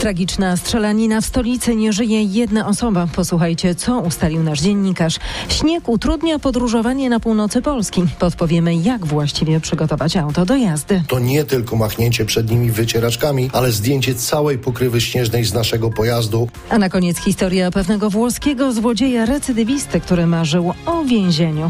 Tragiczna strzelanina w stolicy, nie żyje jedna osoba. Posłuchajcie, co ustalił nasz dziennikarz. Śnieg utrudnia podróżowanie na północy Polski. Podpowiemy, jak właściwie przygotować auto do jazdy. To nie tylko machnięcie przed nimi wycieraczkami, ale zdjęcie całej pokrywy śnieżnej z naszego pojazdu. A na koniec historia pewnego włoskiego złodzieja recydywisty, który marzył o więzieniu.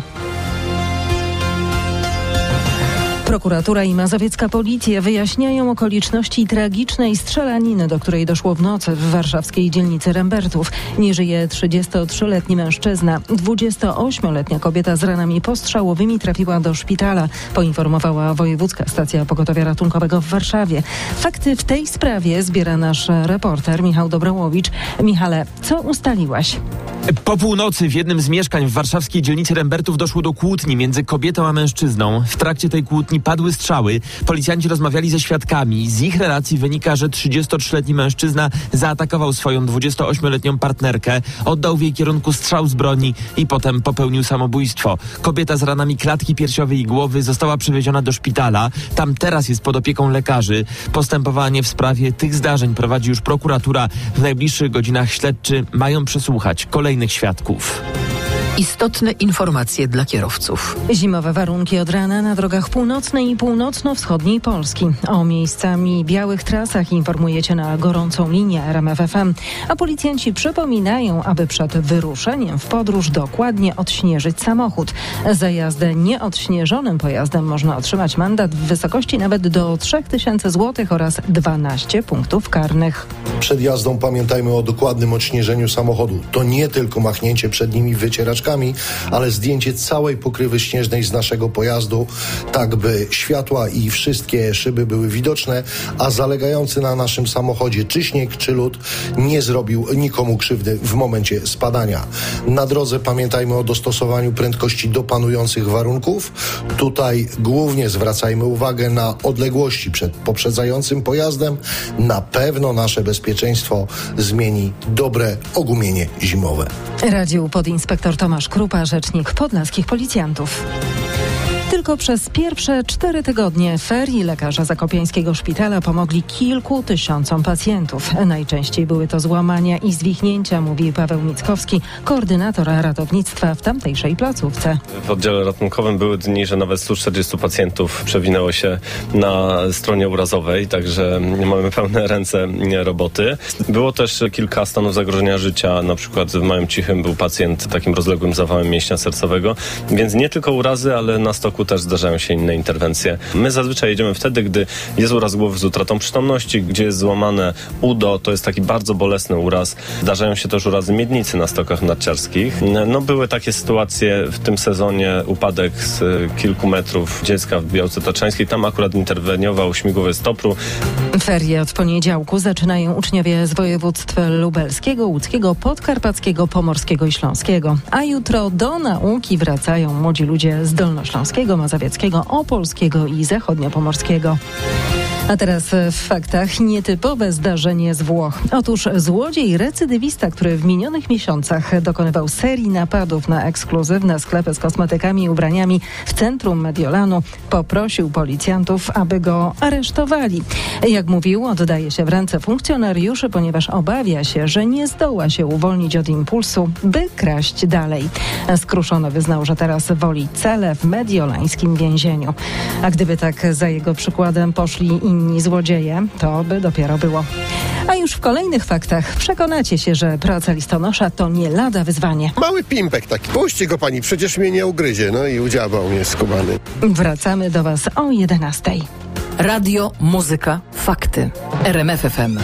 Prokuratura i mazowiecka policja wyjaśniają okoliczności tragicznej strzelaniny, do której doszło w nocy w warszawskiej dzielnicy Rembertów. Nie żyje 33-letni mężczyzna. 28-letnia kobieta z ranami postrzałowymi trafiła do szpitala, poinformowała Wojewódzka Stacja Pogotowia Ratunkowego w Warszawie. Fakty w tej sprawie zbiera nasz reporter Michał Dobrołowicz. Michale, co ustaliłaś? Po północy w jednym z mieszkań w warszawskiej dzielnicy Rembertów doszło do kłótni między kobietą a mężczyzną. W trakcie tej kłótni padły strzały. Policjanci rozmawiali ze świadkami. Z ich relacji wynika, że 33-letni mężczyzna zaatakował swoją 28-letnią partnerkę, oddał w jej kierunku strzał z broni i potem popełnił samobójstwo. Kobieta z ranami klatki piersiowej i głowy została przewieziona do szpitala. Tam teraz jest pod opieką lekarzy. Postępowanie w sprawie tych zdarzeń prowadzi już prokuratura. W najbliższych godzinach śledczy mają przesłuchać kolejnych świadków. Istotne informacje dla kierowców. Zimowe warunki od rana na drogach północnej i północno-wschodniej Polski. O miejscami białych trasach informujecie na gorącą linię RMF FM. A policjanci przypominają, aby przed wyruszeniem w podróż dokładnie odśnieżyć samochód. Za jazdę nieodśnieżonym pojazdem można otrzymać mandat w wysokości nawet do 3000 zł oraz 12 punktów karnych. Przed jazdą pamiętajmy o dokładnym odśnieżeniu samochodu. To nie tylko machnięcie przed nimi wycieraczkami, ale zdjęcie całej pokrywy śnieżnej z naszego pojazdu, tak by światła i wszystkie szyby były widoczne, a zalegający na naszym samochodzie czy śnieg, czy lód nie zrobił nikomu krzywdy w momencie spadania. Na drodze pamiętajmy o dostosowaniu prędkości do panujących warunków. Tutaj głównie zwracajmy uwagę na odległości przed poprzedzającym pojazdem. Na pewno nasze bezpieczeństwo zmieni dobre ogumienie zimowe. Radził podinspektor Tomasz Krupa, rzecznik podlaskich policjantów. Tylko przez pierwsze 4 tygodnie ferii lekarze zakopiańskiego szpitala pomogli kilku tysiącom pacjentów. Najczęściej były to złamania i zwichnięcia, mówi Paweł Mickowski, koordynator ratownictwa w tamtejszej placówce. W oddziale ratunkowym były dni, że nawet 140 pacjentów przewinęło się na stronie urazowej, także mamy pełne ręce roboty. Było też kilka stanów zagrożenia życia, na przykład w Małym Cichym był pacjent takim rozległym zawałem mięśnia sercowego, więc nie tylko urazy, ale na stoku też zdarzają się inne interwencje. My zazwyczaj jedziemy wtedy, gdy jest uraz głowy z utratą przytomności, gdzie jest złamane udo, to jest taki bardzo bolesny uraz. Zdarzają się też urazy miednicy na stokach narciarskich. No były takie sytuacje w tym sezonie, upadek z kilku metrów dziecka w Białce Tatrzańskiej, tam akurat interweniował śmigłowiec TOPR-u. Ferie od poniedziałku zaczynają uczniowie z województw lubelskiego, łódzkiego, podkarpackiego, pomorskiego i śląskiego. A jutro do nauki wracają młodzi ludzie z dolnośląskiego, mazowieckiego, opolskiego i zachodniopomorskiego. A teraz w faktach nietypowe zdarzenie z Włoch. Otóż złodziej recydywista, który w minionych miesiącach dokonywał serii napadów na ekskluzywne sklepy z kosmetykami i ubraniami w centrum Mediolanu, poprosił policjantów, aby go aresztowali. Jak mówił, oddaje się w ręce funkcjonariuszy, ponieważ obawia się, że nie zdoła się uwolnić od impulsu, by kraść dalej. Skruszony wyznał, że teraz woli cele w mediolańskim więzieniu. A gdyby tak za jego przykładem poszli inni złodzieje, to by dopiero było. A już w kolejnych faktach przekonacie się, że praca listonosza to nie lada wyzwanie. Mały pimpek taki. Puśćcie go pani, przecież mnie nie ugryzie. No i udziałał mnie skubany. Wracamy do was o 11:00. Radio, muzyka, fakty. RMF FM.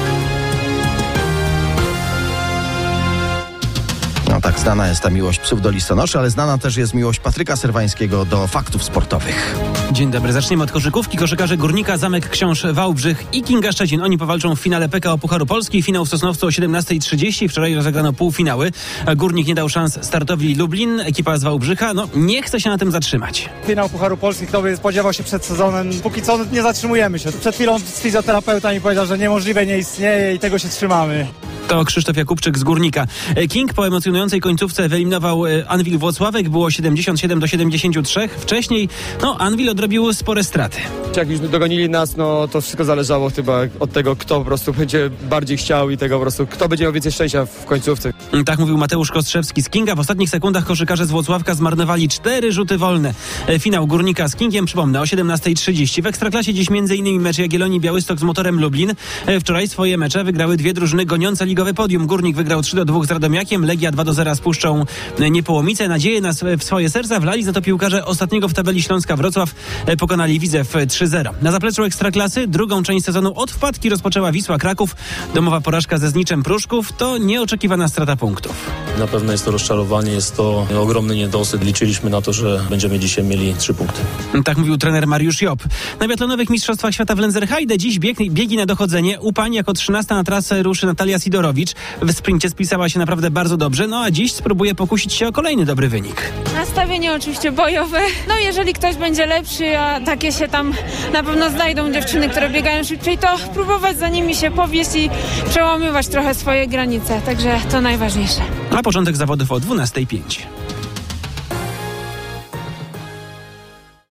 No tak, znana jest ta miłość psów do listonoszy, ale znana też jest miłość Patryka Serwańskiego do faktów sportowych. Dzień dobry, zaczniemy od koszykówki. Koszykarze Górnika, Zamek Książ Wałbrzych i Kinga Szczecin. Oni powalczą w finale PKO Pucharu Polski. Finał w Sosnowcu o 17:30. Wczoraj rozegrano półfinały. Górnik nie dał szans startowi Lublin. Ekipa z Wałbrzycha, nie chce się na tym zatrzymać. Finał Pucharu Polski, kto by spodziewał się przed sezonem. Póki co nie zatrzymujemy się. Przed chwilą fizjoterapeuta mi powiedział, że niemożliwe nie istnieje i tego się trzymamy. To Krzysztof Jakubczyk z Górnika. King po emocjonującej końcówce wyeliminował Anwil Włocławek. Było 77-73. Wcześniej Anwil odrobił spore straty. Jak już dogonili nas, to wszystko zależało chyba od tego, kto po prostu będzie bardziej chciał i tego po prostu, kto będzie miał więcej szczęścia w końcówce. Tak mówił Mateusz Kostrzewski z Kinga. W ostatnich sekundach koszykarze z Włocławka zmarnowali 4 rzuty wolne. Finał Górnika z Kingiem, przypomnę, o 17:30. W Ekstraklasie dziś m.in. mecz Jagiellonii Białystok z Motorem Lublin. Wczoraj swoje mecze wygrały dwie drużyny goniące ligowe podium. Górnik wygrał 3-2 z Radomiakiem, Legia 2-0 z Puszczą Niepołomice. Nadzieję w swoje serca wlali za to piłkarze ostatniego w tabeli Śląska Wrocław. Pokonali Widzew 3-0. Na zapleczu Ekstraklasy drugą część sezonu od wpadki rozpoczęła Wisła Kraków. Domowa porażka ze Zniczem Pruszków to nieoczekiwana strata punktów. Na pewno jest to rozczarowanie, jest to ogromny niedosyt. Liczyliśmy na to, że będziemy dzisiaj mieli 3 punkty. Tak mówił trener Mariusz Job. Na biatlonowych mistrzostwach świata w Lenzerheide dziś biegi na dochodzenie. U pań jako 13 na trasę ruszy Natalia Sidorowicz. W sprincie spisała się naprawdę bardzo dobrze, a dziś spróbuje pokusić się o kolejny dobry wynik. Nastawienie oczywiście bojowe. Jeżeli ktoś będzie lepszy, a takie się tam na pewno znajdą dziewczyny, które biegają szybciej, to próbować za nimi się powieść i przełamywać trochę swoje granice. Także to najważniejsze. A początek zawodów o 12:05.